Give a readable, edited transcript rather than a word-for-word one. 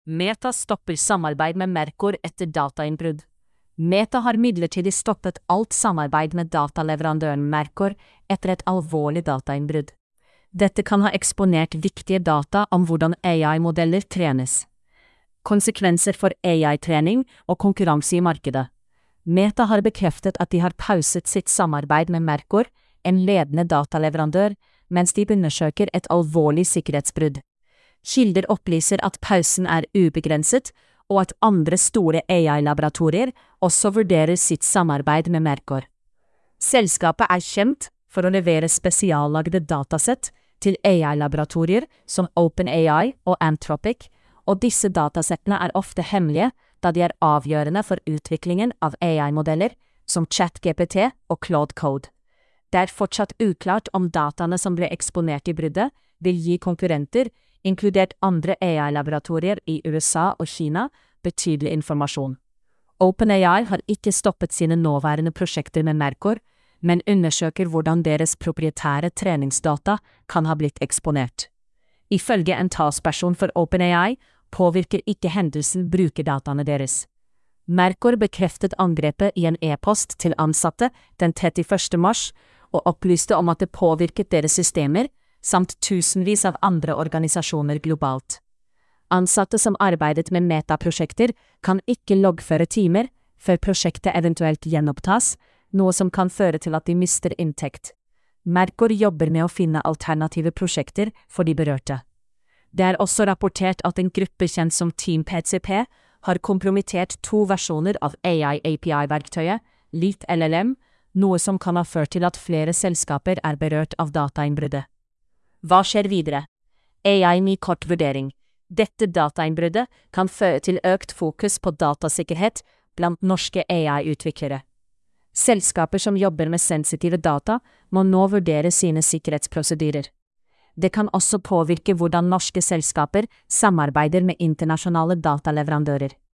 Meta stopper samarbeid med Mercor etter datainnbrudd. Meta har midlertidig stoppet alt samarbeid med dataleverandøren Mercor etter et alvorlig datainnbrudd. Dette kan ha eksponert viktige data om hvordan AI-modeller trenes. Konsekvenser for AI-trening og konkurranse i markedet. Meta har bekreftet at de har pauset sitt samarbeid med Mercor, en ledende dataleverandør, mens de undersøker et alvorlig sikkerhetsbrudd. Kilder opplyser at pausen er ubegrenset, og at andre store AI-laboratorier også vurderer sitt samarbeid med Mercor. Selskapet er kjent for å levere spesiallagde datasett til AI-laboratorier som OpenAI og Anthropic, og disse datasettene er ofte hemmelige, da de er avgjørende for utviklingen av AI-modeller som ChatGPT og Claude Code. Det er fortsatt uklart om dataene som ble eksponert i bruddet, vil gi konkurrenter, inkludert andre AI-laboratorier i USA og Kina, betydelig informasjon. OpenAI har ikke stoppet sine nåværende prosjekter med Mercor, men undersøker hvordan deres proprietære treningsdata kan ha blitt eksponert. Ifølge en talsperson for OpenAI påvirker ikke hendelsen brukerdataene deres. Mercor bekreftet angrepet i en e-post til ansatte den 31. mars, og opplyste om at det påvirket deres systemer, samt tusenvis av andre organisasjoner globalt. Ansatte som arbeidet med metaprosjekter kan ikke loggføre timer før prosjektet eventuelt gjenopptas, noe som kan føre til at de mister inntekt. Mercor jobber med å finne alternative prosjekter for de berørte. Det er også rapportert at en gruppe kjent som Team PCP har kompromittert 2 versjoner av AI-API-verktøyet, Leet LLM, noe som kan ha ført til at flere selskaper er berørt av datainnbruddet. Hva skjer videre? AI med kort vurdering. Dette datainnbruddet kan føre til økt fokus på datasikkerhet blant norske AI-utviklere. Selskaper som jobber med sensitive data må nå vurdere sine sikkerhetsprosedyrer. Det kan også påvirke hvordan norske selskaper samarbeider med internasjonale dataleverandører.